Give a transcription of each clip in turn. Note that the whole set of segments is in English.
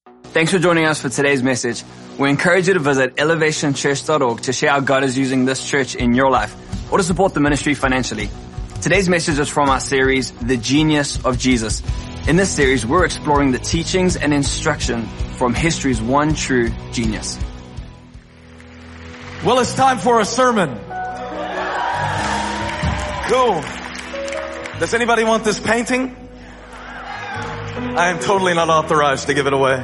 Thanks for joining us for today's message. We encourage you to visit elevationchurch.org to share how God is using this church in your life or to support the ministry financially. Today's message is from our series, The Genius of Jesus. In this series, we're exploring the teachings and instruction from history's one true genius. Well, it's time for a sermon. Cool. Does anybody want this painting? I am totally not authorized to give it away.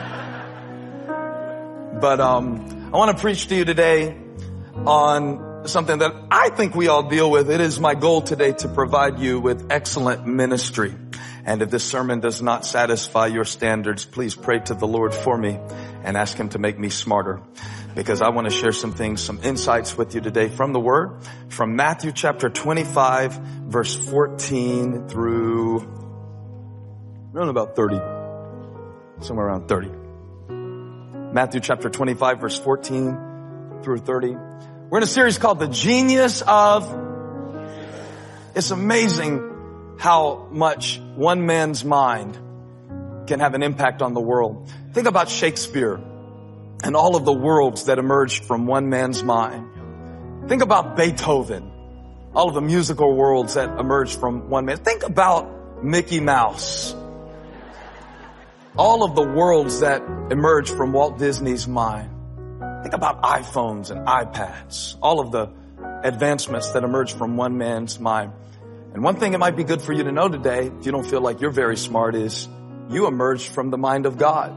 But I want to preach to you today on something that I think we all deal with. It is my goal today to provide you with excellent ministry. And if this sermon does not satisfy your standards, please pray to the Lord for me and ask Him to make me smarter. Because I want to share some things, some insights with you today from the Word, from Matthew chapter 25, verse 14 through around about 30, somewhere around 30. Matthew chapter 25, verse 14 through 30. We're in a series called The Genius of. It's amazing how much one man's mind can have an impact on the world. Think about Shakespeare and all of the worlds that emerged from one man's mind. Think about Beethoven, all of the musical worlds that emerged from one man. Think about Mickey Mouse, all of the worlds that emerged from Walt Disney's mind. Think about iPhones and iPads, all of the advancements that emerged from one man's mind. And one thing it might be good for you to know today, if you don't feel like you're very smart, is you emerged from the mind of God.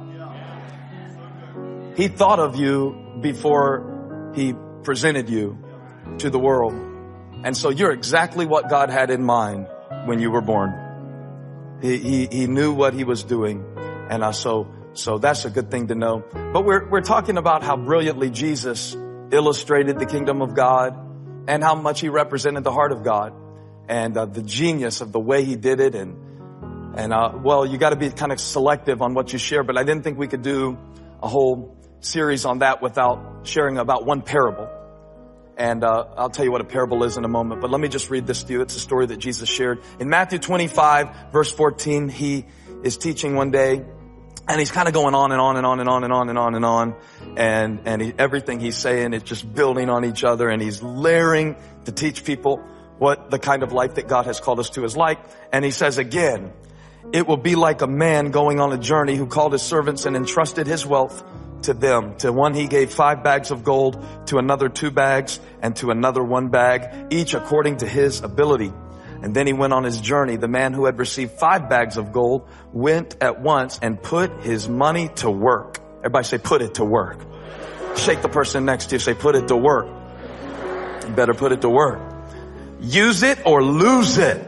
He thought of you before He presented you to the world. And so you're exactly what God had in mind when you were born. He knew what He was doing. And so that's a good thing to know. But we're talking about how brilliantly Jesus illustrated the kingdom of God and how much He represented the heart of God and the genius of the way He did it. And well, you got to be kind of selective on what you share, but I didn't think we could do a whole series on that without sharing about one parable. And I'll tell you what a parable is in a moment, but let me just read this to you. It's a story that Jesus shared. In Matthew 25, verse 14, He is teaching one day, and He's kind of going on and on and on and on and on and on and on. And everything He's saying is just building on each other, and He's layering to teach people what the kind of life that God has called us to is like. And He says again, it will be like a man going on a journey who called his servants and entrusted his wealth to them. To one He gave 5 bags of gold, to another 2 bags, and to another 1 bag, each according to his ability. And then he went on his journey. The man who had received 5 bags of gold went at once and put his money to work. Everybody say, put it to work. Shake the person next to you, say, put it to work. You better put it to work. Use it or lose it.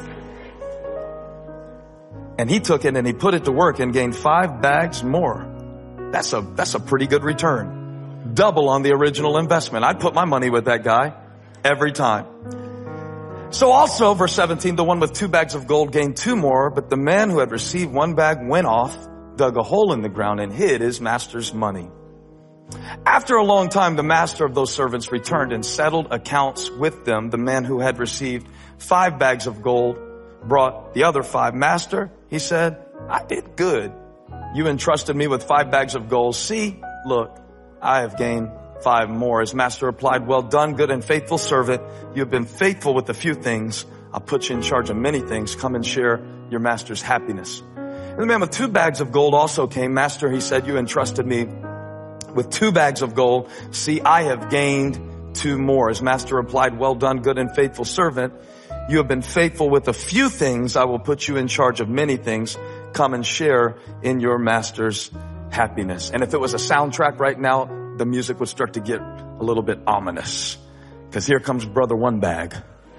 And he took it and he put it to work and gained 5 bags more. That's a pretty good return. Double on the original investment. I'd put my money with that guy every time. So also, verse 17, the one with 2 bags of gold gained 2 more, but the man who had received 1 bag went off, dug a hole in the ground, and hid his master's money. After a long time, the master of those servants returned and settled accounts with them. The man who had received 5 bags of gold brought the other 5. Master, he said, I did good. You entrusted me with 5 bags of gold. See, look, I have gained 5 more. His master replied, well done, good and faithful servant. You have been faithful with a few things. I'll put you in charge of many things. Come and share your master's happiness. And the man with 2 bags of gold also came. Master, he said, you entrusted me with 2 bags of gold. See, I have gained 2 more. His master replied, well done, good and faithful servant. You have been faithful with a few things. I will put you in charge of many things. Come and share in your master's happiness. And if it was a soundtrack right now, the music would start to get a little bit ominous. Because here comes Brother One Bag.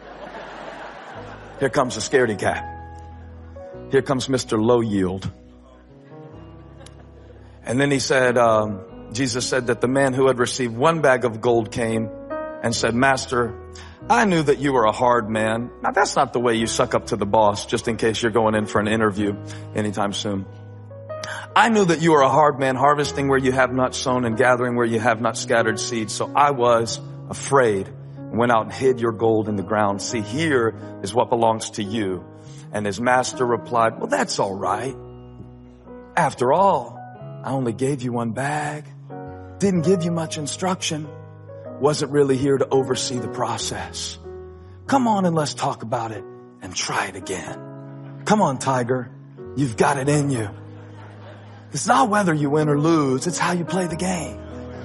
Here comes the scaredy cat. Here comes Mr. Low Yield. And then he said, Jesus said that the man who had received 1 bag of gold came and said, Master, I knew that you were a hard man. Now that's not the way you suck up to the boss, just in case you're going in for an interview anytime soon. I knew that you are a hard man, harvesting where you have not sown and gathering where you have not scattered seed. So I was afraid and went out and hid your gold in the ground. See, here is what belongs to you. And his master replied, well, that's all right. After all, I only gave you one bag. Didn't give you much instruction. Wasn't really here to oversee the process. Come on and let's talk about it and try it again. Come on, Tiger. You've got it in you. It's not whether you win or lose. It's how you play the game.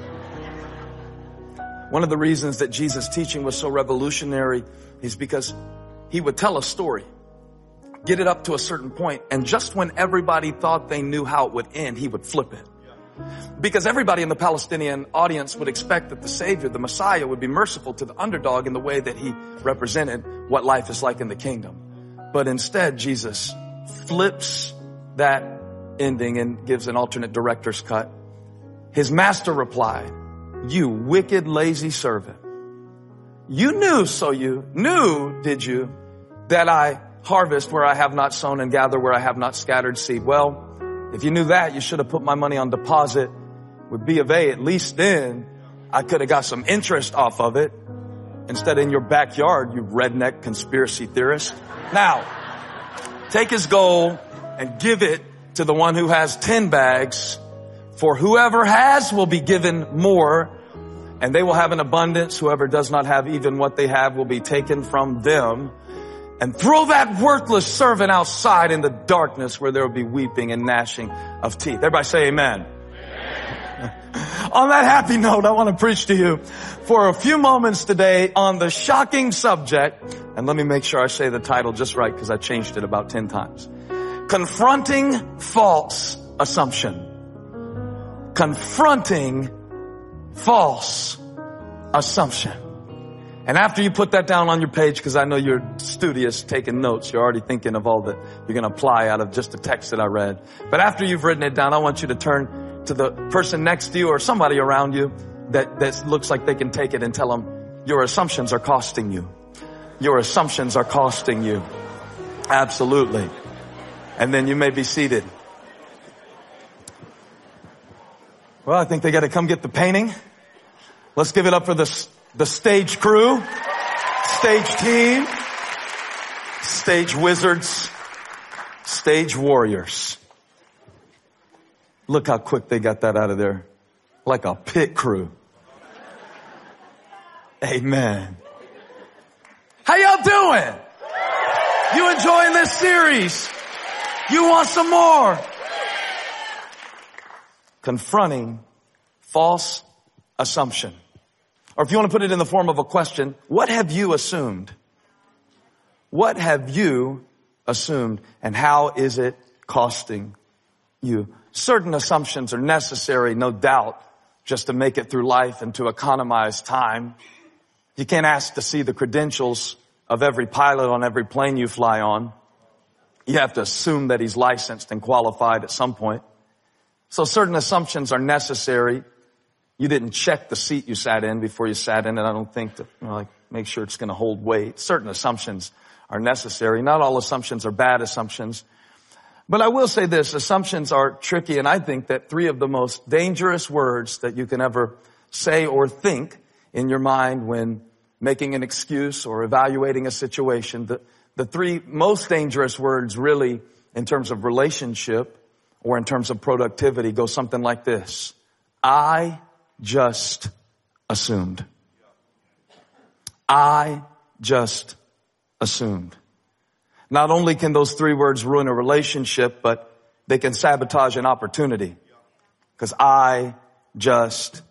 One of the reasons that Jesus' teaching was so revolutionary is because he would tell a story, get it up to a certain point, and just when everybody thought they knew how it would end, he would flip it. Because everybody in the Palestinian audience would expect that the Savior, the Messiah, would be merciful to the underdog in the way that he represented what life is like in the kingdom. But instead, Jesus flips that ending and gives an alternate director's cut. His master replied, "You wicked, lazy servant. You knew, did you, that I harvest where I have not sown and gather where I have not scattered seed? Well, if you knew that, you should have put my money on deposit with B of A. At least then I could have got some interest off of it instead in your backyard, you redneck conspiracy theorist. Now, take his gold and give it to the one who has 10 bags. For whoever has will be given more, and they will have an abundance. Whoever does not have even what they have will be taken from them. And throw that worthless servant outside in the darkness where there will be weeping and gnashing of teeth." Everybody say amen. On that happy note, I want to preach to you for a few moments today on the shocking subject. And let me make sure I say the title just right because I changed it about 10 times. Confronting false assumption. Confronting false assumption. And after you put that down on your page, because I know you're studious taking notes, you're already thinking of all that you're going to apply out of just the text that I read. But after you've written it down, I want you to turn to the person next to you or somebody around you that looks like they can take it and tell them, your assumptions are costing you. Your assumptions are costing you. Absolutely. And then you may be seated. Well, I think they got to come get the painting. Let's give it up for the stage crew, stage team, stage wizards, stage warriors. Look how quick they got that out of there. Like a pit crew. Amen. How y'all doing? You enjoying this series? You want some more? Confronting false assumption. Or if you want to put it in the form of a question, what have you assumed? What have you assumed and how is it costing you? Certain assumptions are necessary, no doubt, just to make it through life and to economize time. You can't ask to see the credentials of every pilot on every plane you fly on. You have to assume that he's licensed and qualified at some point. So certain assumptions are necessary. You didn't check the seat you sat in before you sat in it. I don't think to make sure it's going to hold weight. Certain assumptions are necessary. Not all assumptions are bad assumptions. But I will say this, assumptions are tricky, and I think that 3 of the most dangerous words that you can ever say or think in your mind when making an excuse or evaluating a situation, the 3 most dangerous words really in terms of relationship or in terms of productivity go something like this. I just assumed. I just assumed. Not only can those 3 words ruin a relationship, but they can sabotage an opportunity. Because I just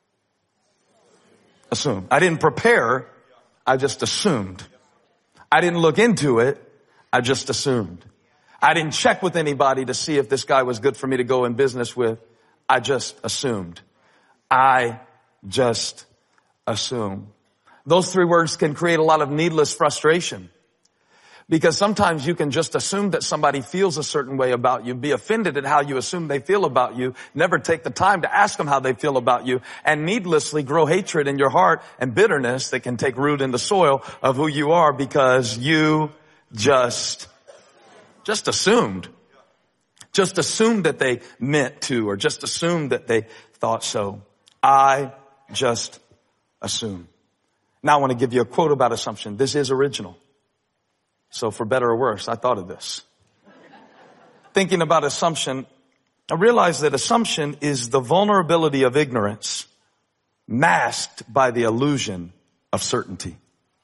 assumed. I didn't prepare. I just assumed. I didn't look into it. I just assumed. I didn't check with anybody to see if this guy was good for me to go in business with. I just assumed. I just assume. Those 3 words can create a lot of needless frustration. Because sometimes you can just assume that somebody feels a certain way about you, be offended at how you assume they feel about you, never take the time to ask them how they feel about you, and needlessly grow hatred in your heart and bitterness that can take root in the soil of who you are because you just assumed. Just assumed that they meant to, or just assumed that they thought so. I just assume. Now I want to give you a quote about assumption. This is original. So for better or worse, I thought of this. Thinking about assumption, I realize that assumption is the vulnerability of ignorance masked by the illusion of certainty.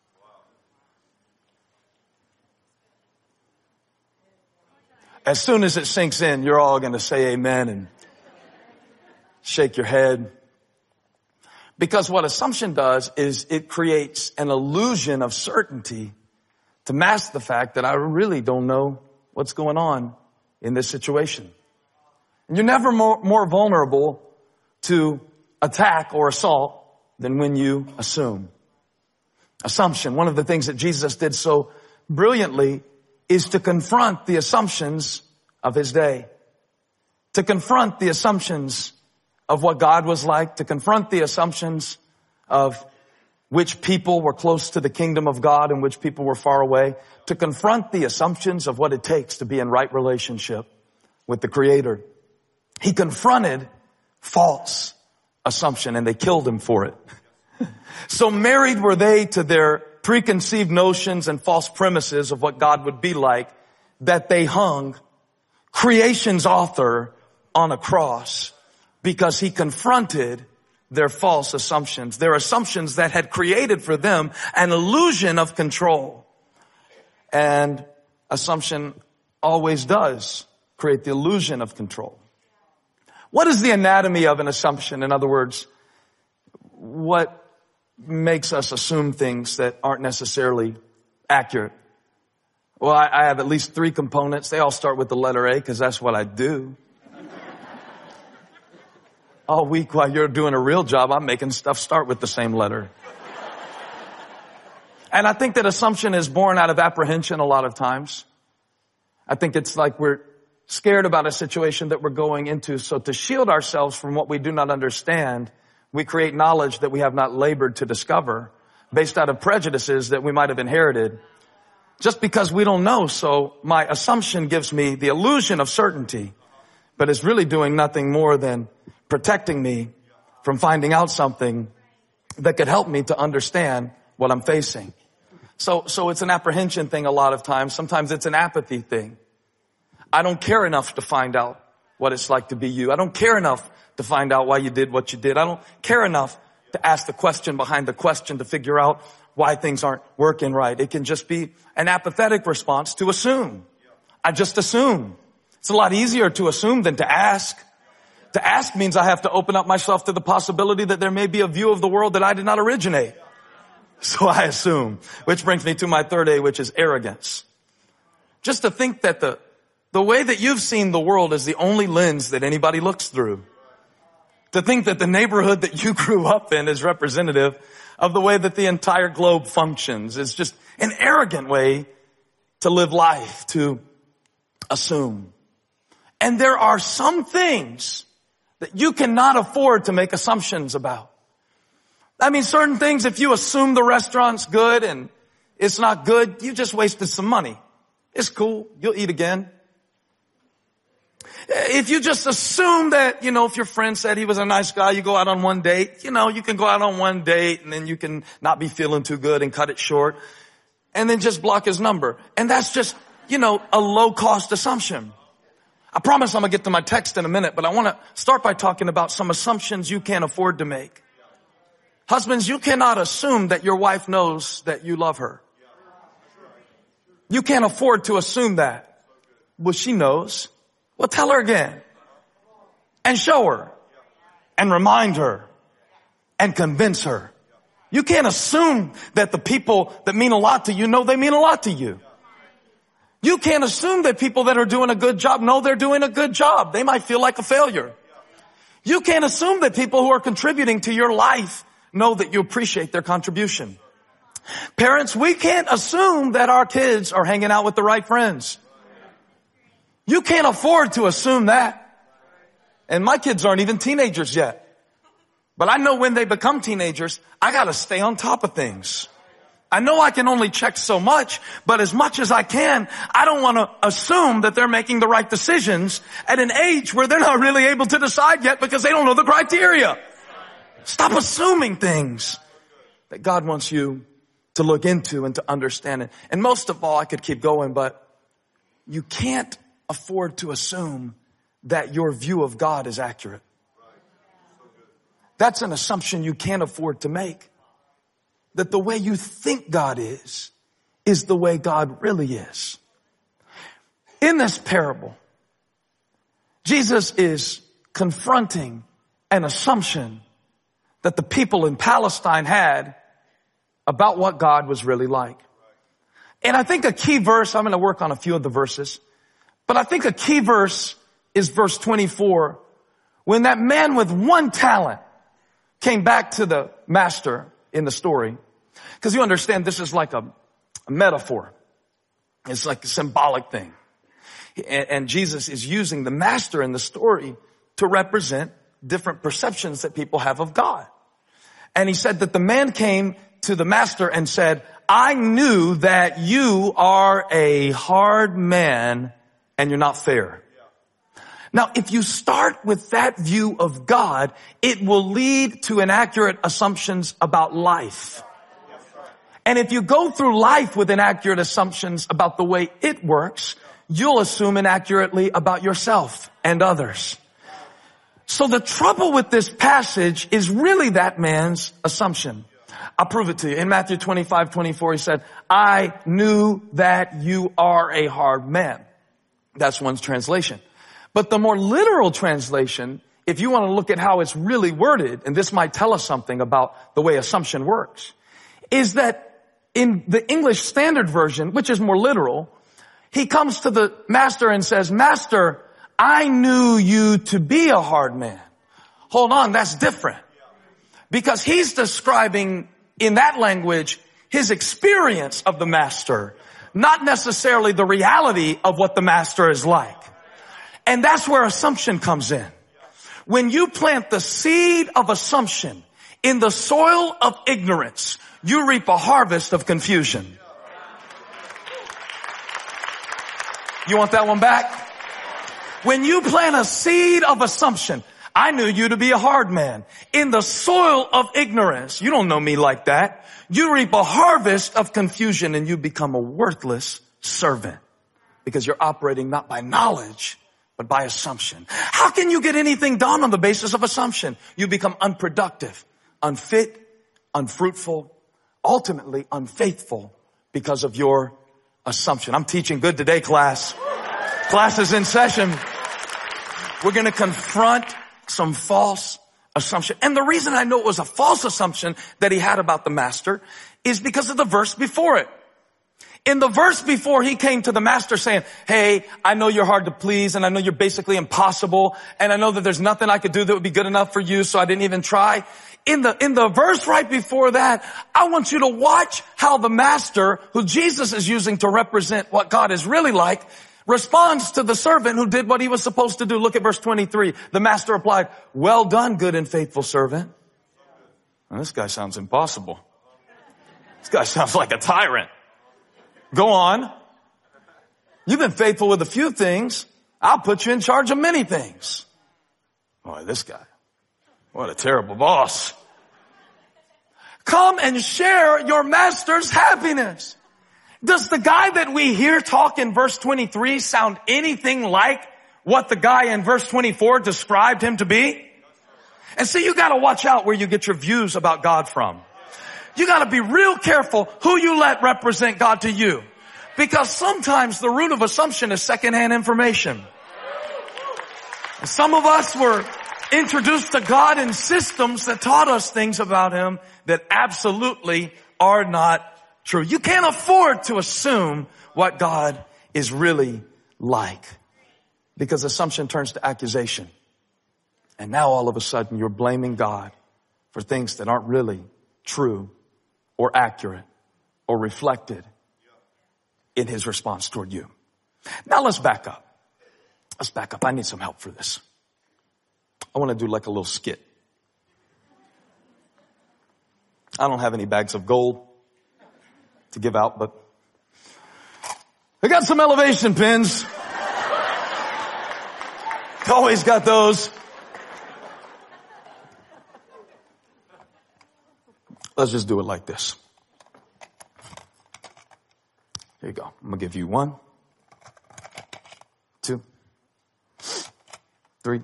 As soon as it sinks in, you're all going to say amen and shake your head. Because what assumption does is it creates an illusion of certainty to mask the fact that I really don't know what's going on in this situation. And you're never more vulnerable to attack or assault than when you assume. Assumption, one of the things that Jesus did so brilliantly is to confront the assumptions of his day. To confront the assumptions of what God was like, to confront the assumptions of which people were close to the kingdom of God and which people were far away, to confront the assumptions of what it takes to be in right relationship with the Creator. He confronted false assumption and they killed him for it. So married were they to their preconceived notions and false premises of what God would be like, that they hung creation's author on a cross because he confronted their false assumptions, their assumptions that had created for them an illusion of control. And assumption always does create the illusion of control. What is the anatomy of an assumption? In other words, what makes us assume things that aren't necessarily accurate? Well, I have at least 3 components. They all start with the letter A because that's what I do. All week while you're doing a real job, I'm making stuff start with the same letter. And I think that assumption is born out of apprehension a lot of times. I think it's like we're scared about a situation that we're going into. So to shield ourselves from what we do not understand, we create knowledge that we have not labored to discover based out of prejudices that we might have inherited just because we don't know. So my assumption gives me the illusion of certainty, but it's really doing nothing more than protecting me from finding out something that could help me to understand what I'm facing. So it's an apprehension thing a lot of times. Sometimes it's an apathy thing. I don't care enough to find out what it's like to be you. I don't care enough to find out why you did what you did. I don't care enough to ask the question behind the question to figure out why things aren't working right. It can just be an apathetic response to assume. I just assume. It's a lot easier to assume than to ask. To ask means I have to open up myself to the possibility that there may be a view of the world that I did not originate. So I assume. Which brings me to my third A, which is arrogance. Just to think that the way that you've seen the world is the only lens that anybody looks through. To think that the neighborhood that you grew up in is representative of the way that the entire globe functions is just an arrogant way to live life, to assume. And there are some things that you cannot afford to make assumptions about. I mean, certain things, if you assume the restaurant's good and it's not good, you just wasted some money. It's cool. You'll eat again. If you just assume that, if your friend said he was a nice guy, you go out on one date, you can go out on one date and then you can not be feeling too good and cut it short and then just block his number. And that's just, a low cost assumption. I promise I'm going to get to my text in a minute, but I want to start by talking about some assumptions you can't afford to make. Husbands, you cannot assume that your wife knows that you love her. You can't afford to assume that. Well, she knows. Well, tell her again. And show her. And remind her. And convince her. You can't assume that the people that mean a lot to you know they mean a lot to you. You can't assume that people that are doing a good job know they're doing a good job. They might feel like a failure. You can't assume that people who are contributing to your life know that you appreciate their contribution. Parents, we can't assume that our kids are hanging out with the right friends. You can't afford to assume that. And my kids aren't even teenagers yet. But I know when they become teenagers, I gotta stay on top of things. I know I can only check so much, but as much as I can, I don't want to assume that they're making the right decisions at an age where they're not really able to decide yet because they don't know the criteria. Stop assuming things that God wants you to look into and to understand it. And most of all, I could keep going, but you can't afford to assume that your view of God is accurate. That's an assumption you can't afford to make. That the way you think God is the way God really is. In this parable, Jesus is confronting an assumption that the people in Palestine had about what God was really like. And I think a key verse, I'm going to work on a few of the verses, but I think a key verse is verse 24, when that man with 1 talent came back to the master in the story. Because you understand, this is like a metaphor. It's like a symbolic thing. And Jesus is using the master in the story to represent different perceptions that people have of God. And he said that the man came to the master and said, I knew that you are a hard man and you're not fair. Now, if you start with that view of God, it will lead to inaccurate assumptions about life. And if you go through life with inaccurate assumptions about the way it works, you'll assume inaccurately about yourself and others. So the trouble with this passage is really that man's assumption. I'll prove it to you. In Matthew 25:24, he said, I knew that you are a hard man. That's one's translation. But the more literal translation, if you want to look at how it's really worded, and this might tell us something about the way assumption works, is that in the English Standard Version, which is more literal, he comes to the master and says, Master, I knew you to be a hard man. Hold on, that's different. Because he's describing in that language his experience of the master, not necessarily the reality of what the master is like. And that's where assumption comes in. When you plant the seed of assumption in the soil of ignorance, you reap a harvest of confusion. You want that one back? When you plant a seed of assumption, I knew you to be a hard man. In the soil of ignorance, you don't know me like that. You reap a harvest of confusion and you become a worthless servant because you're operating not by knowledge, but by assumption. How can you get anything done on the basis of assumption? You become unproductive, unfit, unfruitful, ultimately unfaithful because of your assumption. I'm teaching good today, class. Class is in session. We're going to confront some false assumption. And the reason I know it was a false assumption that he had about the master is because of the verse before it. In the verse before, he came to the master saying, hey, I know you're hard to please and I know you're basically impossible and I know that there's nothing I could do that would be good enough for you, so I didn't even try. In the verse right before that, I want you to watch how the master, who Jesus is using to represent what God is really like, responds to the servant who did what he was supposed to do. Look at verse 23. The master replied, well done, good and faithful servant. Now, this guy sounds impossible. This guy sounds like a tyrant. Go on. You've been faithful with a few things. I'll put you in charge of many things. Boy, this guy. What a terrible boss. Come and share your master's happiness. Does the guy that we hear talk in verse 23 sound anything like what the guy in verse 24 described him to be? And see, you gotta watch out where you get your views about God from. You gotta be real careful who you let represent God to you. Because sometimes the root of assumption is secondhand information. And some of us were introduced to God in systems that taught us things about Him that absolutely are not true. You can't afford to assume what God is really like. Because assumption turns to accusation. And now all of a sudden you're blaming God for things that aren't really true or accurate or reflected in His response toward you. Now let's back up. Let's back up. I need some help for this. I want to do like a little skit. I don't have any bags of gold to give out, but I got some elevation pins. Always got those. Let's just do it like this. Here you go. I'm going to give you 1, 2. 3,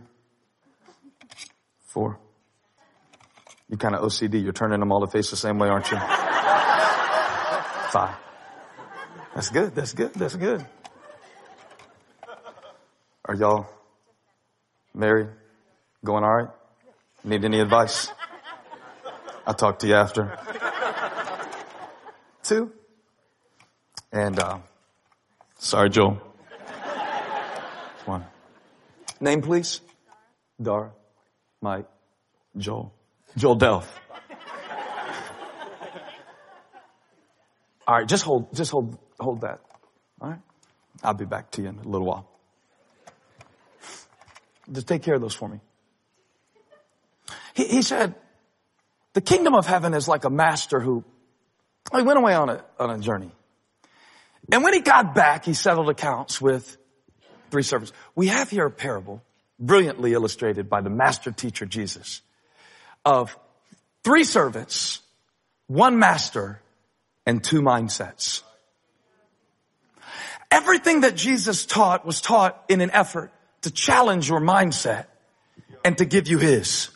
4. You kind of OCD. You're turning them all to face the same way, aren't you? 5. That's good. That's good. That's good. Are y'all married? Going all right? Need any advice? I'll talk to you after. 2. And, sorry, Joel. 1. Name, please. Dara, Mike, Joel. Joel Delph. All right, just hold that. All right? I'll be back to you in a little while. Just take care of those for me. He said, the kingdom of heaven is like a master who he went away on a journey. And when he got back, he settled accounts with 3 servants. We have here a parable, brilliantly illustrated by the master teacher Jesus, of 3 servants, 1 master, and 2 mindsets. Everything that Jesus taught was taught in an effort to challenge your mindset and to give you his.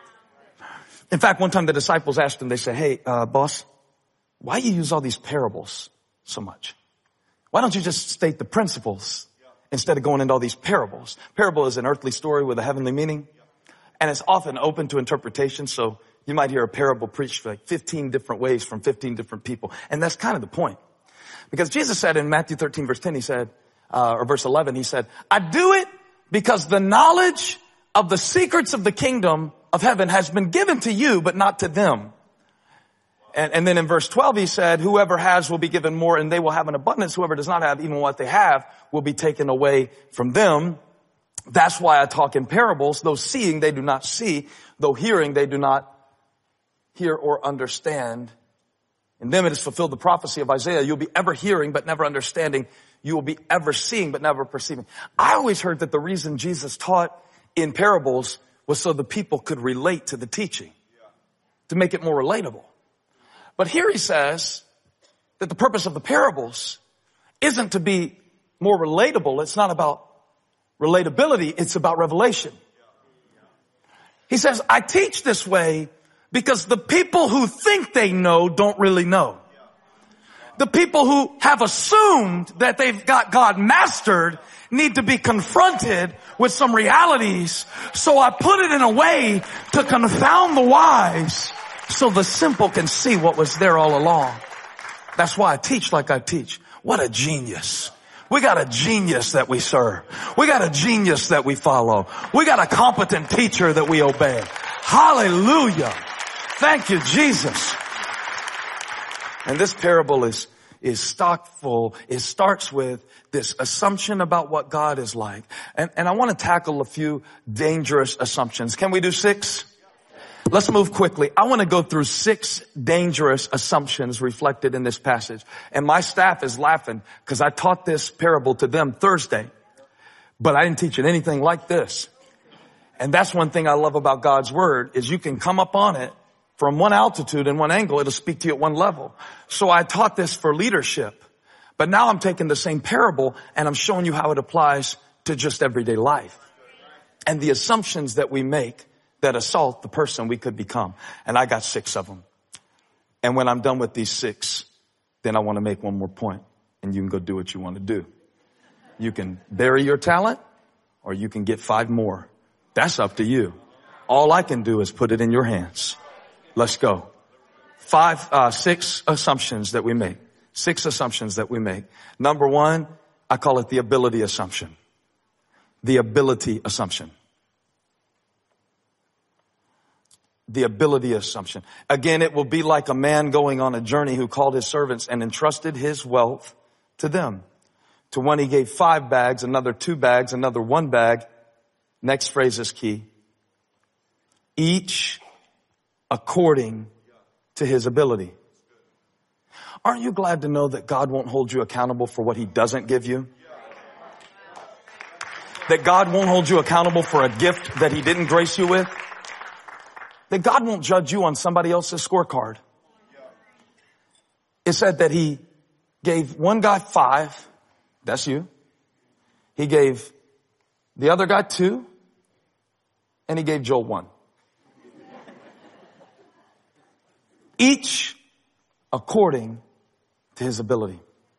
In fact, one time the disciples asked him, they said, hey, boss, why do you use all these parables so much? Why don't you just state the principles instead of going into all these parables? Parable is an earthly story with a heavenly meaning, and it's often open to interpretation. So you might hear a parable preached like 15 different ways from 15 different people. And that's kind of the point. Because Jesus said in Matthew 13, verse 10, he said, or verse 11, he said, I do it because the knowledge of the secrets of the kingdom of heaven has been given to you, but not to them. And then in verse 12, he said, whoever has will be given more and they will have an abundance. Whoever does not have, even what they have, will be taken away from them. That's why I talk in parables. Though seeing, they do not see. Though hearing, they do not hear or understand. In them it is fulfilled the prophecy of Isaiah. You'll be ever hearing, but never understanding. You will be ever seeing, but never perceiving. I always heard that the reason Jesus taught in parables was so the people could relate to the teaching, to make it more relatable. But here he says that the purpose of the parables isn't to be more relatable. It's not about relatability. It's about revelation. He says, I teach this way because the people who think they know don't really know. The people who have assumed that they've got God mastered need to be confronted with some realities. So I put it in a way to confound the wise so the simple can see what was there all along. That's why I teach like I teach. What a genius. We got a genius that we serve. We got a genius that we follow. We got a competent teacher that we obey. Hallelujah. Thank you, Jesus. And this parable is stock full. It starts with this assumption about what God is like. And I want to tackle a few dangerous assumptions. Can we do 6? Let's move quickly. I want to go through 6 dangerous assumptions reflected in this passage. And my staff is laughing because I taught this parable to them Thursday, but I didn't teach it anything like this. And that's one thing I love about God's word is you can come up on it from one altitude and one angle. It'll speak to you at one level. So I taught this for leadership, but now I'm taking the same parable and I'm showing you how it applies to just everyday life and the assumptions that we make that assault the person we could become. And I got 6 of them. And when I'm done with these 6, then I want to make one more point and you can go do what you want to do. You can bury your talent or you can get 5 more. That's up to you. All I can do is put it in your hands. Let's go. 6 assumptions that we make. 6 assumptions that we make. Number 1, I call it the ability assumption. The ability assumption. The ability assumption. Again, it will be like a man going on a journey who called his servants and entrusted his wealth to them. To one he gave 5 bags, another 2 bags, another 1 bag. Next phrase is key. Each according to his ability. Aren't you glad to know that God won't hold you accountable for what he doesn't give you? That God won't hold you accountable for a gift that he didn't grace you with? That God won't judge you on somebody else's scorecard. It said that he gave one guy 5. That's you. He gave the other guy 2. and he gave Joel 1. Each according to his ability.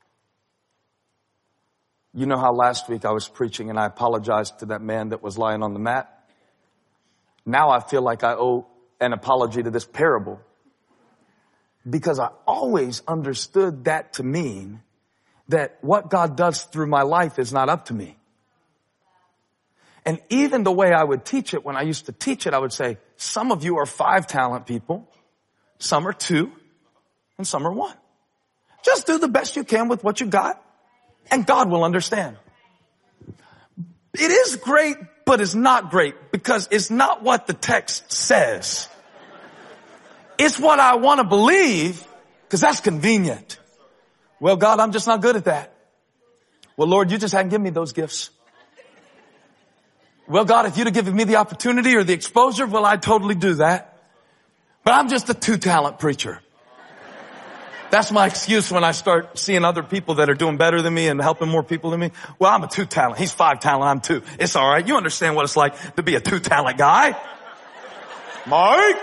You know how last week I was preaching and I apologized to that man that was lying on the mat? Now I feel like I owe an apology to this parable, because I always understood that to mean that what God does through my life is not up to me. And even the way I would teach it, when I used to teach it, I would say, some of you are 5 talent people, some are 2, and some are 1. Just do the best you can with what you got, and God will understand. It is great, but it's not great, because it's not what the text says. It's what I want to believe, because that's convenient. Well, God, I'm just not good at that. Well, Lord, you just hadn't given me those gifts. Well, God, if you'd have given me the opportunity or the exposure, well, I'd totally do that. But I'm just a 2-talent preacher. That's my excuse when I start seeing other people that are doing better than me and helping more people than me. Well, I'm a 2-talent. He's 5-talent. I'm 2. It's all right. You understand what it's like to be a 2-talent guy. Mike?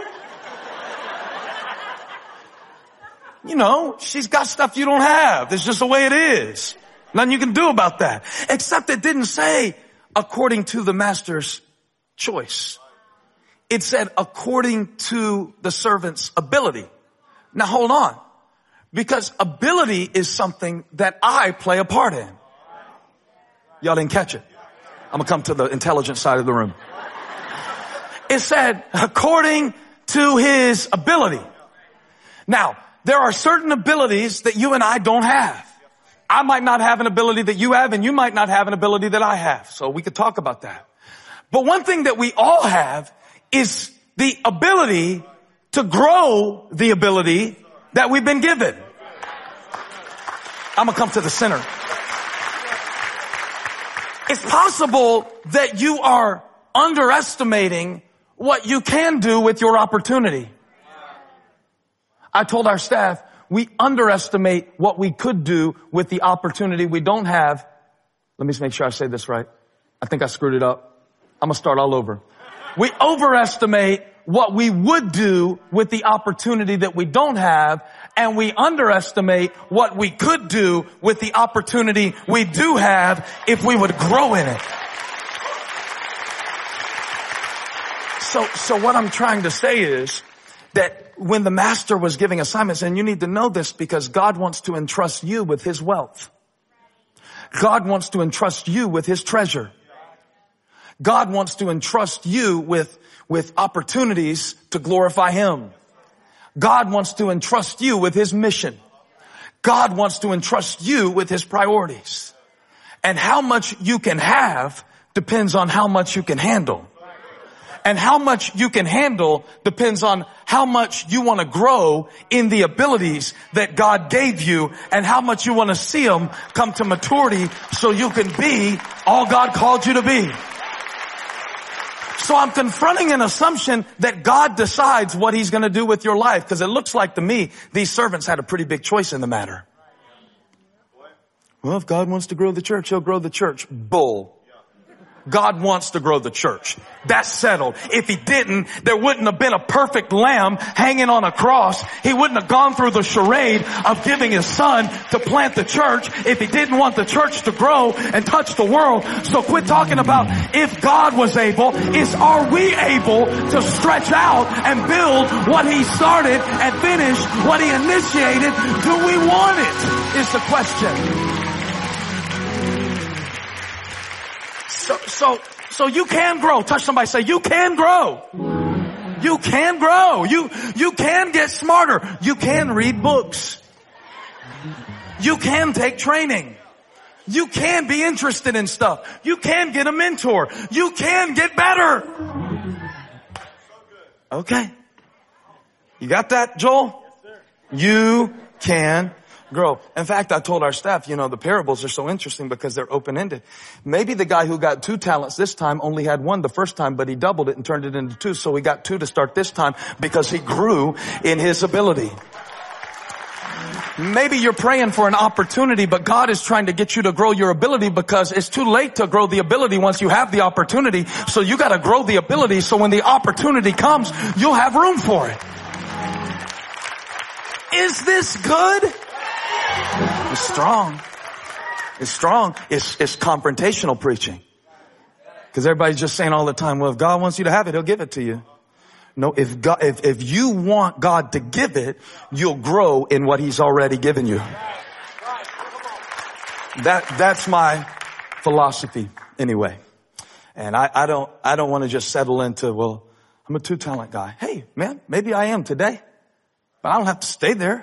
You know, she's got stuff you don't have. It's just the way it is. Nothing you can do about that. Except it didn't say according to the master's choice. It said according to the servant's ability. Now hold on. Because ability is something that I play a part in. Y'all didn't catch it. I'm going to come to the intelligent side of the room. It said according to his ability. Now, there are certain abilities that you and I don't have. I might not have an ability that you have, and you might not have an ability that I have. So we could talk about that. But one thing that we all have is the ability to grow the ability that we've been given. I'm going to come to the center. It's possible that you are underestimating what you can do with your opportunity. I told our staff, we underestimate what we could do with the opportunity we don't have. Let me make sure I say this right. I think I screwed it up. I'm going to start all over. We overestimate what we would do with the opportunity that we don't have, and we underestimate what we could do with the opportunity we do have if we would grow in it. So what I'm trying to say is that when the master was giving assignments, and you need to know this because God wants to entrust you with his wealth. God wants to entrust you with his treasure. God wants to entrust you with opportunities to glorify him. God wants to entrust you with his mission. God wants to entrust you with his priorities. And how much you can have depends on how much you can handle. And how much you can handle depends on how much you want to grow in the abilities that God gave you, and how much you want to see them come to maturity so you can be all God called you to be. So I'm confronting an assumption that God decides what he's going to do with your life, because it looks like to me these servants had a pretty big choice in the matter. Well, if God wants to grow the church, he'll grow the church. Bull. God wants to grow the church. That's settled. If he didn't, there wouldn't have been a perfect lamb hanging on a cross. He wouldn't have gone through the charade of giving his son to plant the church if he didn't want the church to grow and touch the world. So quit talking about if God was able. Are we able to stretch out and build what he started and finish what he initiated? Do we want it? Is the question. So you can grow. Touch somebody, say, you can grow. You can grow. You can get smarter. You can read books. You can take training. You can be interested in stuff. You can get a mentor. You can get better. Okay. You got that, Joel? You can grow. In fact, I told our staff, the parables are so interesting because they're open-ended. Maybe the guy who got 2 talents this time only had 1 the first time, but he doubled it and turned it into 2. So he got 2 to start this time because he grew in his ability. Maybe you're praying for an opportunity, but God is trying to get you to grow your ability, because it's too late to grow the ability once you have the opportunity. So you got to grow the ability, so when the opportunity comes, you'll have room for it. Is this good? It's strong. It's strong. It's confrontational preaching. Because everybody's just saying all the time, well, if God wants you to have it, He'll give it to you. No, if you want God to give it, you'll grow in what He's already given you. That's my philosophy anyway. And I don't want to just settle into, well, I'm a 2-talent guy. Hey, man, maybe I am today, but I don't have to stay there.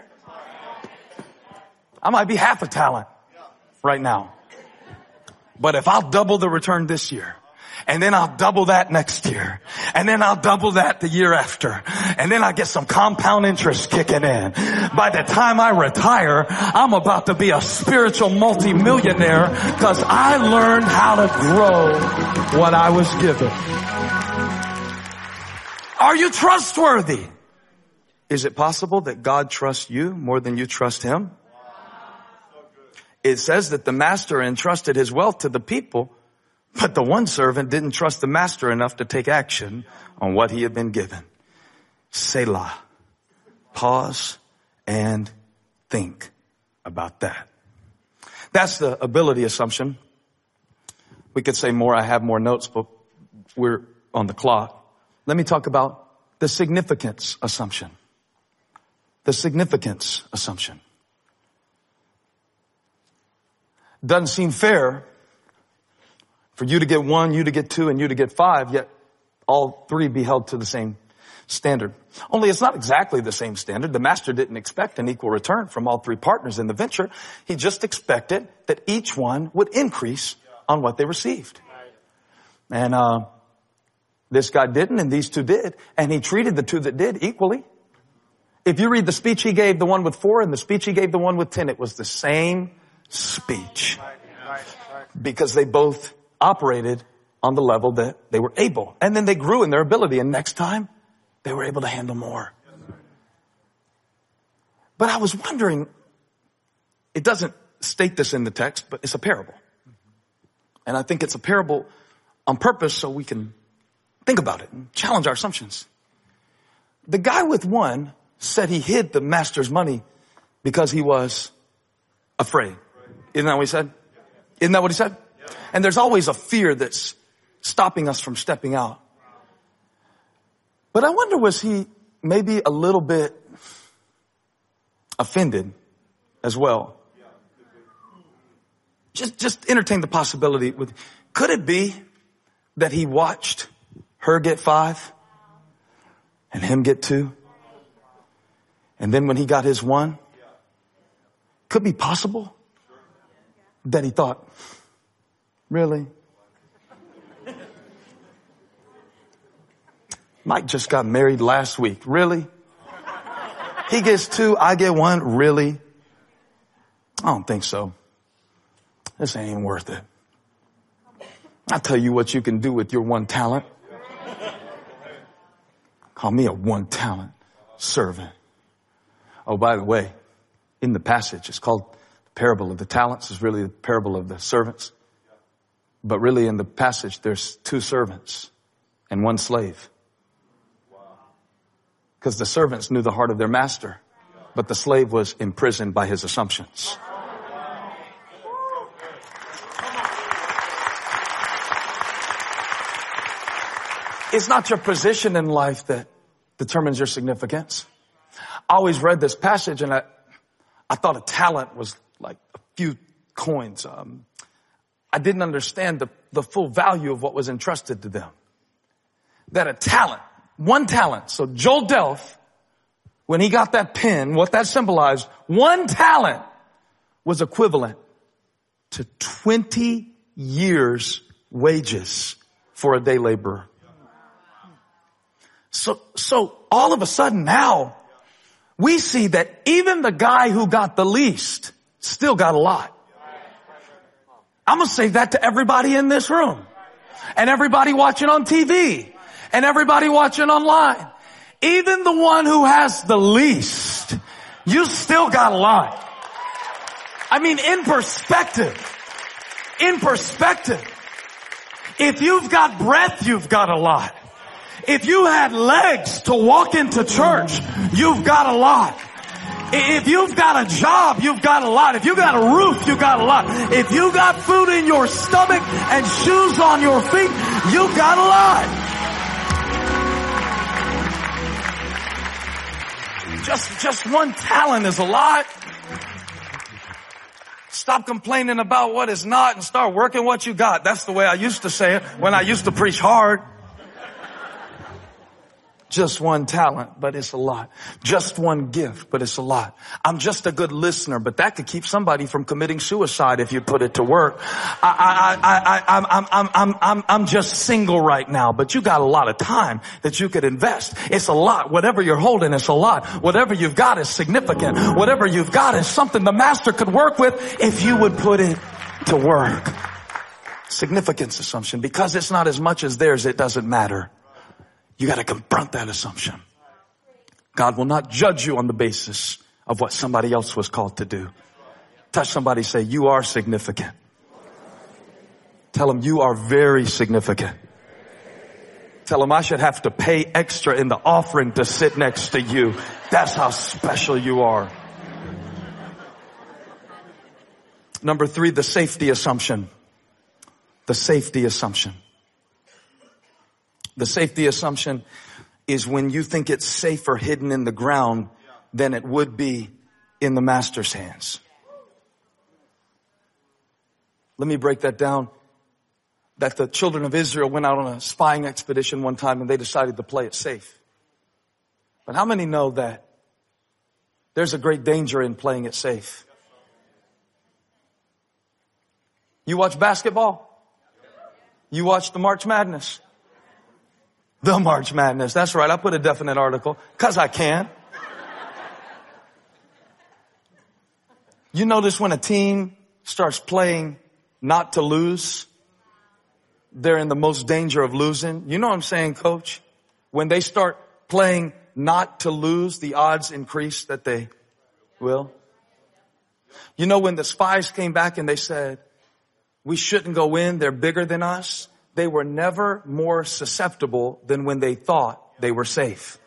I might be half a talent right now. But if I'll double the return this year, and then I'll double that next year, and then I'll double that the year after, and then I get some compound interest kicking in. By the time I retire, I'm about to be a spiritual multimillionaire, because I learned how to grow what I was given. Are you trustworthy? Is it possible that God trusts you more than you trust Him? It says that the master entrusted his wealth to the people, but the one servant didn't trust the master enough to take action on what he had been given. Selah. Pause and think about that. That's the ability assumption. We could say more. I have more notes, but we're on the clock. Let me talk about the significance assumption. The significance assumption. Doesn't seem fair for you to get 1, you to get 2, and you to get 5, yet all 3 be held to the same standard. Only it's not exactly the same standard. The master didn't expect an equal return from all 3 partners in the venture. He just expected that each one would increase on what they received. And this guy didn't, and these 2 did. And he treated the 2 that did equally. If you read the speech he gave the one with 4 and the speech he gave the one with 10, it was the same speech. Because they both operated on the level that they were able. And then they grew in their ability. And next time, they were able to handle more. But I was wondering, it doesn't state this in the text, but it's a parable. And I think it's a parable on purpose so we can think about it and challenge our assumptions. The guy with 1 said he hid the master's money because he was afraid. Isn't that what he said? Isn't that what he said? And there's always a fear that's stopping us from stepping out. But I wonder, was he maybe a little bit offended as well? Just entertain the possibility. Could it be that he watched her get 5 and him get 2? And then when he got his 1, could be possible that he thought, really? Mike just got married last week. Really? He gets 2, I get 1. Really? I don't think so. This ain't even worth it. I'll tell you what you can do with your 1 talent. Call me a 1-talent servant. Oh, by the way, in the passage, it's called the parable of the talents. It's really the parable of the servants. But really in the passage, there's 2 servants and 1 slave. Because the servants knew the heart of their master, but the slave was imprisoned by his assumptions. It's not your position in life that determines your significance. I always read this passage and I thought a talent was like a few coins. I didn't understand the full value of what was entrusted to them. That a talent, 1 talent. So Joel Delf, when he got that pen, what that symbolized, 1 talent was equivalent to 20 years wages for a day laborer. So all of a sudden now we see that even the guy who got the least still got a lot. I'm going to say that to everybody in this room and everybody watching on TV and everybody watching online. Even the one who has the least, you still got a lot. I mean, in perspective. In perspective. If you've got breath, you've got a lot. If you had legs to walk into church, you've got a lot. If you've got a job, you've got a lot. If you got a roof, you've got a lot. If you got food in your stomach and shoes on your feet, you've got a lot. Just one talent is a lot. Stop complaining about what is not and start working what you got. That's the way I used to say it when I used to preach hard. Just one talent, but it's a lot. Just one gift, but it's a lot. I'm just a good listener, but that could keep somebody from committing suicide if you put it to work. I'm just single right now, but you got a lot of time that you could invest. It's a lot. Whatever you're holding, it's a lot. Whatever you've got is significant. Whatever you've got is something the master could work with if you would put it to work. Significance assumption. Because it's not as much as theirs, it doesn't matter. You got to confront that assumption. God will not judge you on the basis of what somebody else was called to do. Touch somebody, say, you are significant. Tell them you are very significant. Tell them I should have to pay extra in the offering to sit next to you. That's how special you are. Number 3, the safety assumption. The safety assumption. The safety assumption is when you think it's safer hidden in the ground than it would be in the master's hands. Let me break that down. That the children of Israel went out on a spying expedition one time and they decided to play it safe. But how many know that there's a great danger in playing it safe? You watch basketball? You watch the March Madness? The March Madness. That's right. I put a definite article because I can. You notice when a team starts playing not to lose, they're in the most danger of losing. You know what I'm saying, coach? When they start playing not to lose, the odds increase that they will. You know, when the spies came back and they said, we shouldn't go in, they're bigger than us. They were never more susceptible than when they thought they were safe.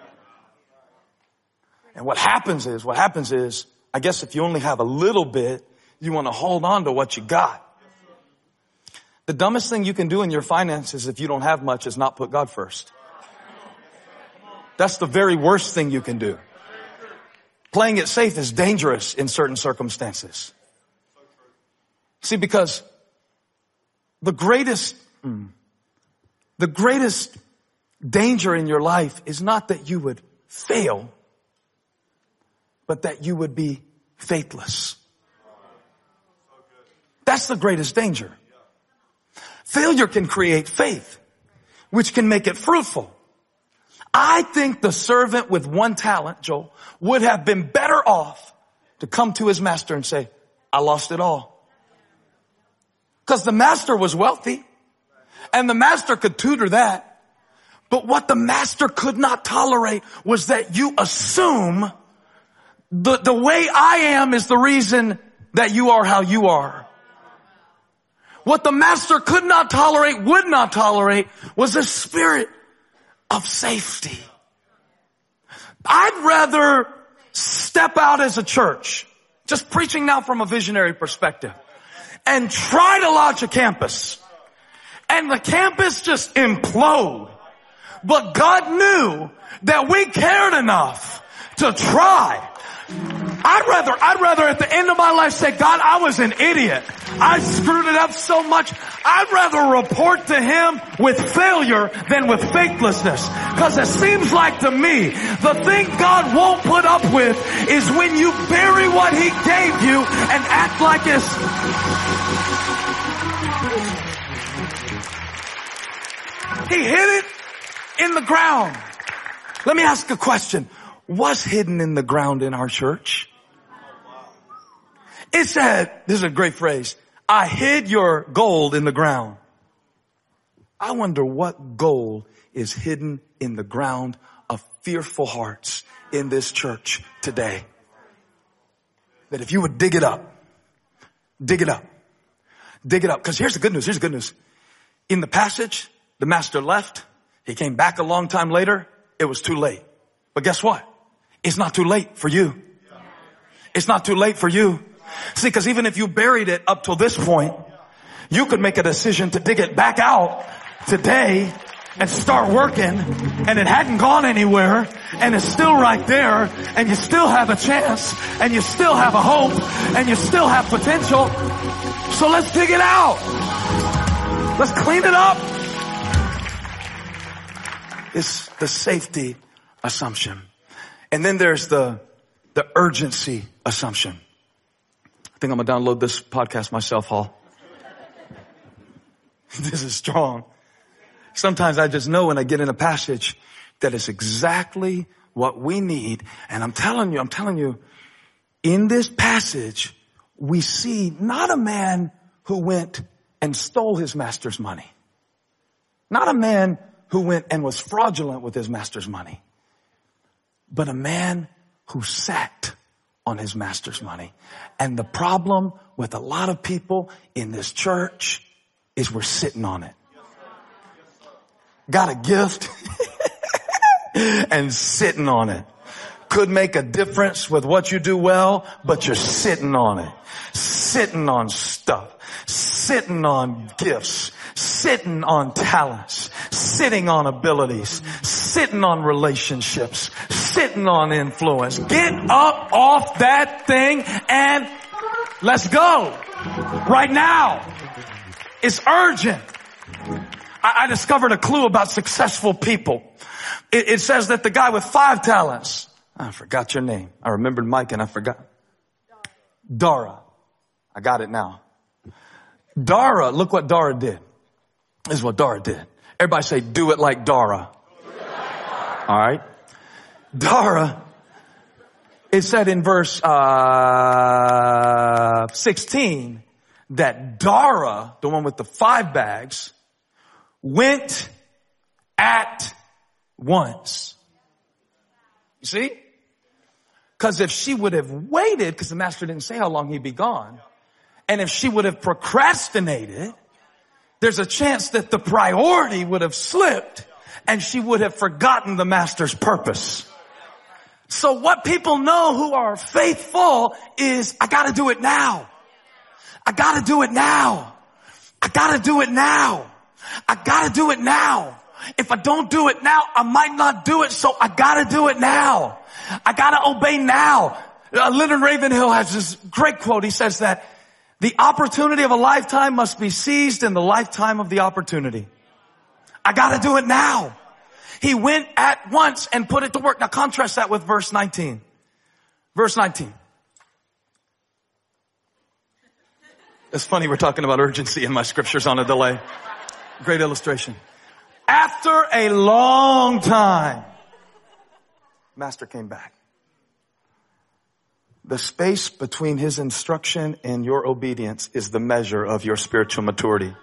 And what happens is, I guess if you only have a little bit, you want to hold on to what you got. The dumbest thing you can do in your finances if you don't have much is not put God first. That's the very worst thing you can do. Playing it safe is dangerous in certain circumstances. See, because the greatest danger in your life is not that you would fail, but that you would be faithless. That's the greatest danger. Failure can create faith, which can make it fruitful. I think the servant with one talent, Joel, would have been better off to come to his master and say, I lost it all. Because the master was wealthy. And the master could tutor that. But what the master could not tolerate was that you assume the way I am is the reason that you are how you are. What the master could not tolerate, would not tolerate, was a spirit of safety. I'd rather step out as a church, just preaching now from a visionary perspective, and try to launch a campus. And the campus just implode. But God knew that we cared enough to try. I'd rather at the end of my life say, God, I was an idiot. I screwed it up so much. I'd rather report to him with failure than with faithlessness. Because it seems like to me, the thing God won't put up with is when you bury what he gave you and act like it's... He hid it in the ground. Let me ask a question. What's hidden in the ground in our church? It said, this is a great phrase, I hid your gold in the ground. I wonder what gold is hidden in the ground of fearful hearts in this church today. That if you would dig it up, Dig it up. Dig it up. Because here's the good news. Here's the good news. In the passage, the master left. He came back a long time later. It was too late. But guess what? It's not too late for you. It's not too late for you. See, because even if you buried it up till this point, you could make a decision to dig it back out today and start working, and it hadn't gone anywhere, and it's still right there, and you still have a chance, and you still have a hope, and you still have potential. So let's dig it out. Let's clean it up. It's the safety assumption. And then there's the urgency assumption. I think I'm going to download this podcast myself, Hall. This is strong. Sometimes I just know when I get in a passage that it's exactly what we need. And I'm telling you, in this passage, we see not a man who went and stole his master's money. Not a man who went and was fraudulent with his master's money. But a man who sat on his master's money. And the problem with a lot of people in this church is we're sitting on it. Got a gift and sitting on it. Could make a difference with what you do well, but you're sitting on it. Sitting on stuff. Sitting on gifts. Sitting on talents. Sitting on abilities. Sitting on relationships. Sitting on influence. Get up off that thing and let's go. Right now. It's urgent. I discovered a clue about successful people. It says that the guy with 5 talents, I forgot your name. I remembered Mike and I forgot. Dara. I got it now. Dara, look what Dara did. This is what Dara did. Everybody say, do it like Dara. All right. Dara, it said in verse 16 that Dara, the one with the 5 bags, went at once. You see? Because if she would have waited, because the master didn't say how long he'd be gone, and if she would have procrastinated, there's a chance that the priority would have slipped and she would have forgotten the master's purpose. So what people know who are faithful is, I gotta do it now. I gotta do it now. I gotta do it now. I gotta do it now. If I don't do it now, I might not do it, so I gotta do it now. I gotta obey now. Leonard Ravenhill has this great quote. He says that the opportunity of a lifetime must be seized in the lifetime of the opportunity. I gotta do it now. He went at once and put it to work. Now contrast that with verse 19. Verse 19. It's funny we're talking about urgency and my scripture's on a delay. Great illustration. After a long time, master came back. The space between his instruction and your obedience is the measure of your spiritual maturity.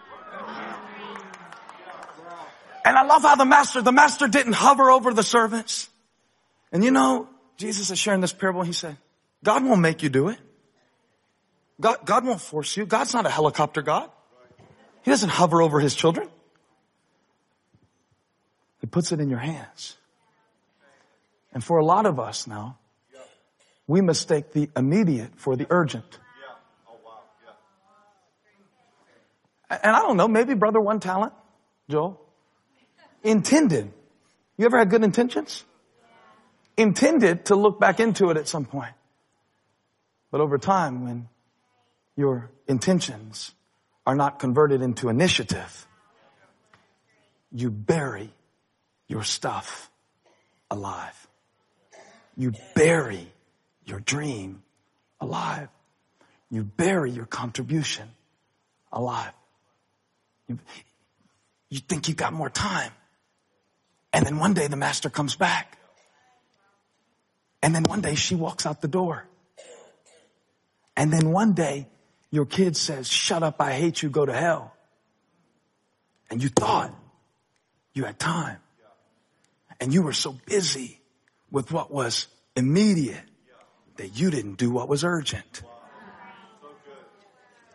And I love how the master didn't hover over the servants. And you know, Jesus is sharing this parable. He said, God won't make you do it. God won't force you. God's not a helicopter God. He doesn't hover over his children. He puts it in your hands. And for a lot of us now, we mistake the immediate for the urgent. And I don't know, maybe brother one talent, Joel, intended. You ever had good intentions? Intended to look back into it at some point. But over time, when your intentions are not converted into initiative, you bury your stuff alive. You bury your dream alive. You bury your contribution alive. You think you got more time. And then one day the master comes back. And then one day she walks out the door. And then one day your kid says, shut up, I hate you, go to hell. And you thought you had time. And you were so busy with what was immediate that you didn't do what was urgent.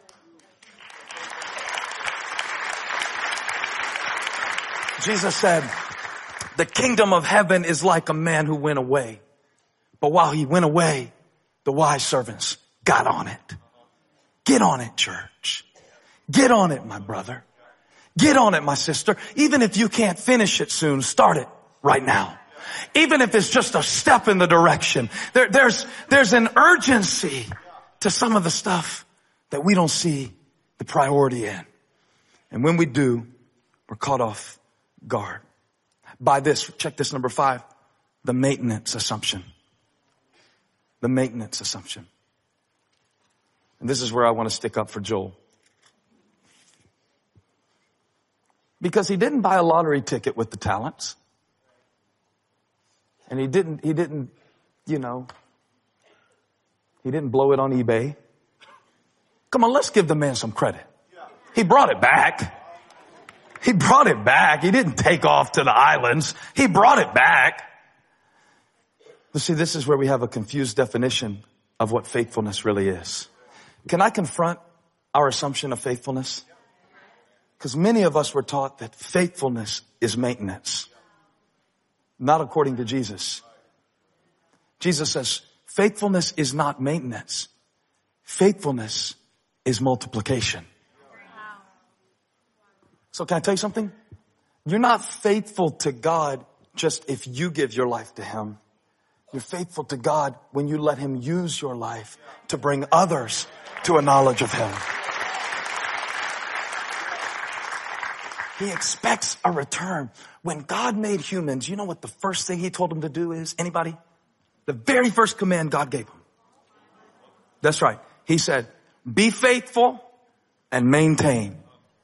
Jesus said, the kingdom of heaven is like a man who went away. But while he went away, the wise servants got on it. Get on it, church. Get on it, my brother. Get on it, my sister. Even if you can't finish it soon, start it right now. Even if it's just a step in the direction. There's an urgency to some of the stuff that we don't see the priority in. And when we do, we're caught off guard by this. Check this, number 5, the maintenance assumption. The maintenance assumption. And this is where I want to stick up for Joel. Because he didn't buy a lottery ticket with the talents. And he didn't, he didn't blow it on eBay. Come on, let's give the man some credit. He brought it back. He brought it back. He didn't take off to the islands. He brought it back. But see, this is where we have a confused definition of what faithfulness really is. Can I confront our assumption of faithfulness? Because many of us were taught that faithfulness is maintenance. Not according to Jesus. Jesus says faithfulness is not maintenance. Faithfulness is multiplication. So can I tell you something? You're not faithful to God just if you give your life to Him. You're faithful to God when you let Him use your life to bring others to a knowledge of Him. He expects a return. When God made humans, you know what the first thing He told them to do is? Anybody? The very first command God gave them. That's right. He said, be faithful and maintain.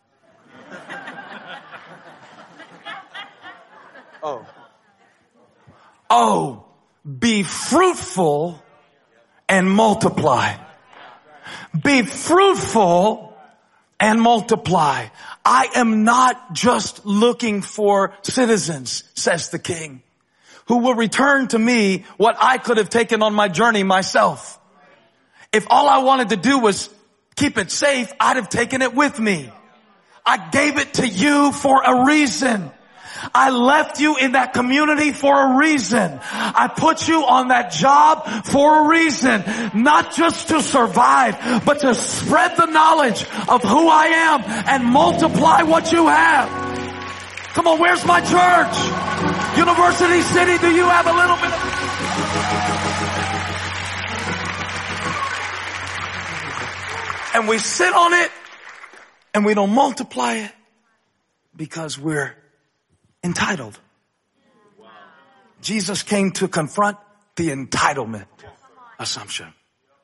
Oh, be fruitful and multiply. Be fruitful and multiply. I am not just looking for citizens, says the King, who will return to me what I could have taken on my journey myself. If all I wanted to do was keep it safe, I'd have taken it with me. I gave it to you for a reason. I left you in that community for a reason. I put you on that job for a reason. Not just to survive, but to spread the knowledge of who I am and multiply what you have. Come on, where's my church? University City, do you have a little bit of... And we sit on it and we don't multiply it because we're entitled. Jesus came to confront the entitlement assumption.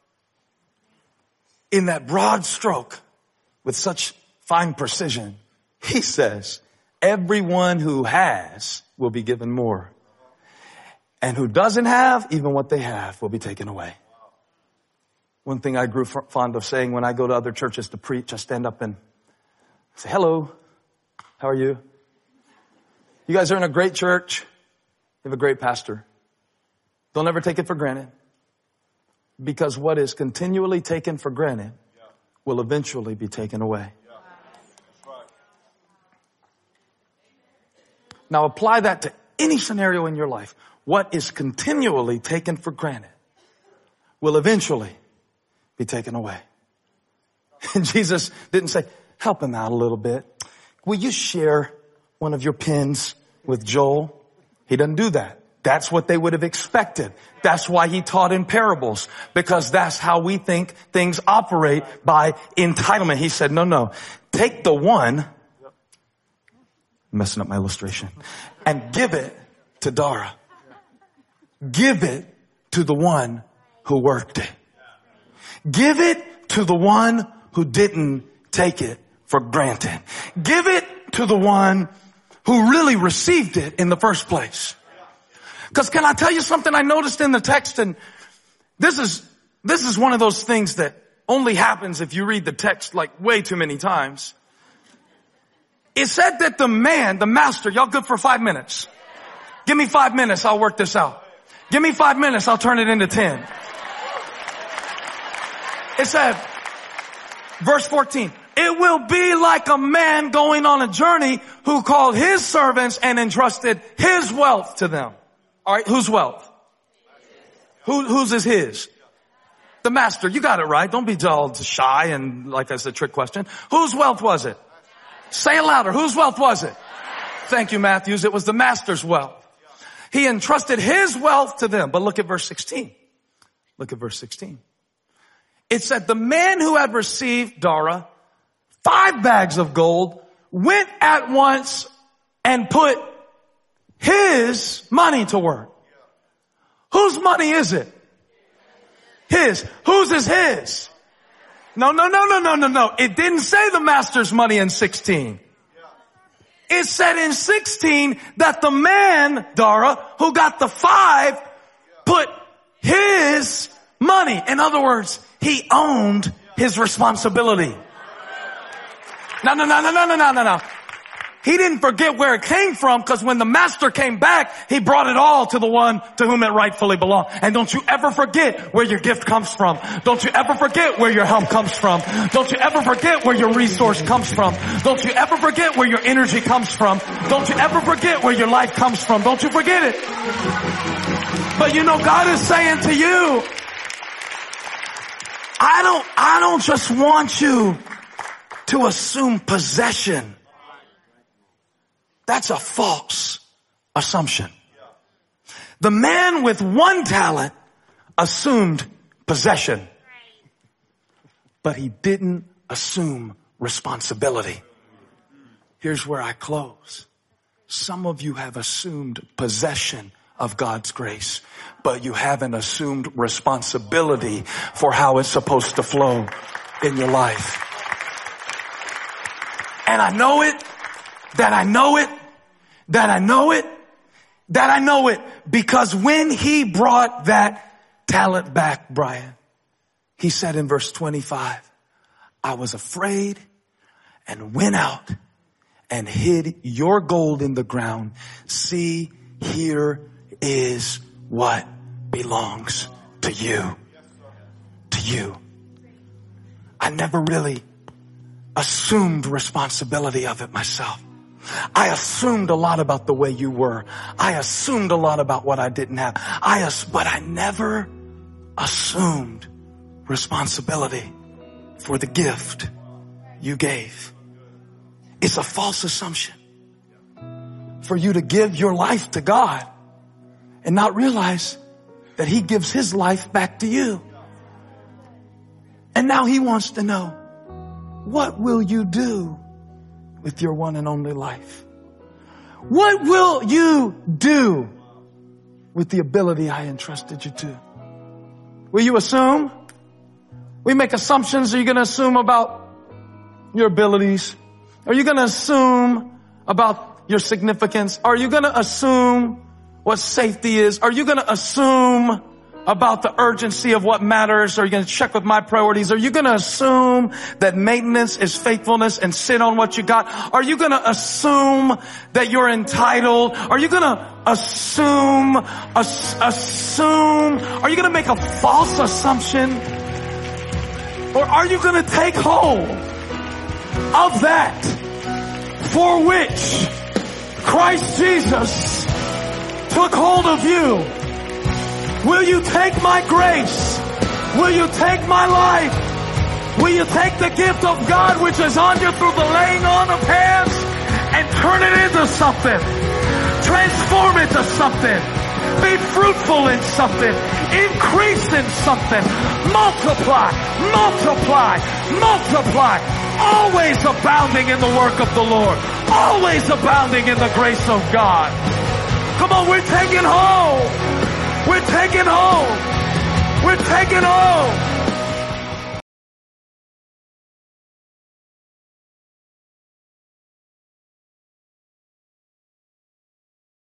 In that broad stroke, with such fine precision, He says, everyone who has will be given more. And who doesn't have, even what they have will be taken away. One thing I grew fond of saying when I go to other churches to preach, I stand up and say, hello, how are you? You guys are in a great church. You have a great pastor. Don't ever take it for granted. Because what is continually taken for granted will eventually be taken away. Now apply that to any scenario in your life. What is continually taken for granted will eventually be taken away. And Jesus didn't say, help him out a little bit. Will you share one of your pens with Joel? He doesn't do that. That's what they would have expected. That's why He taught in parables, because that's how we think things operate, by entitlement. He said, no, take the one, messing up my illustration, and give it to Dara. Give it to the one who worked it. Give it to the one who didn't take it for granted. Give it to the one who really received it in the first place. Because can I tell you something I noticed in the text? And this is one of those things that only happens if you read the text like way too many times. It said that the man, the master, y'all good for 5 minutes? Give me 5 minutes, I'll work this out. Give me 5 minutes, I'll turn it into 10. It said, verse 14, It will be like a man going on a journey who called his servants and entrusted his wealth to them. All right, whose wealth? Whose is his? The master. You got it right. Don't be all shy and like that's a trick question. Whose wealth was it? Say it louder. Whose wealth was it? Thank you, Matthews. It was the master's wealth. He entrusted his wealth to them. But look at verse 16. Look at verse 16. It said the man who had received Dara 5 bags of gold went at once and put his money to work. Whose money is it? His. Whose is his? No. It didn't say the master's money in 16. It said in 16 that the man, Dara, who got the 5, put his money. In other words, he owned his responsibility. No. He didn't forget where it came from, because when the master came back, he brought it all to the one to whom it rightfully belonged. And don't you ever forget where your gift comes from. Don't you ever forget where your help comes from. Don't you ever forget where your resource comes from. Don't you ever forget where your energy comes from. Don't you ever forget where your life comes from. Don't you forget it. But you know, God is saying to you, I don't just want you to assume possession. That's a false assumption. The man with 1 talent assumed possession, but he didn't assume responsibility. Here's where I close. Some of you have assumed possession of God's grace, but you haven't assumed responsibility for how it's supposed to flow in your life. And I know it, that I know it, because when he brought that talent back, Brian, he said in verse 25, I was afraid and went out and hid your gold in the ground. See, here is what belongs to you. To you. I never really assumed responsibility of it myself. I assumed a lot about the way you were. I assumed a lot about what I didn't have. But I never assumed responsibility for the gift you gave. It's a false assumption for you to give your life to God and not realize that he gives his life back to you. And now he wants to know, what will you do with your one and only life? What will you do with the ability I entrusted you to? Will you assume? We make assumptions. Are you going to assume about your abilities? Are you going to assume about your significance? Are you going to assume what safety is? Are you going to assume about the urgency of what matters? Are you going to check with my priorities? Are you going to assume that maintenance is faithfulness and sit on what you got? Are you going to assume that you're entitled? Are you going to assume? Are you going to make a false assumption? Or are you going to take hold of that for which Christ Jesus took hold of you? Will you take my grace? Will you take my life? Will you take the gift of God which is on you through the laying on of hands and turn it into something? Transform it to something. Be fruitful in something. Increase in something. Multiply, multiply, multiply. Always abounding in the work of the Lord. Always abounding in the grace of God. Come on, we're taking hold. We're taking hold. We're taking hold.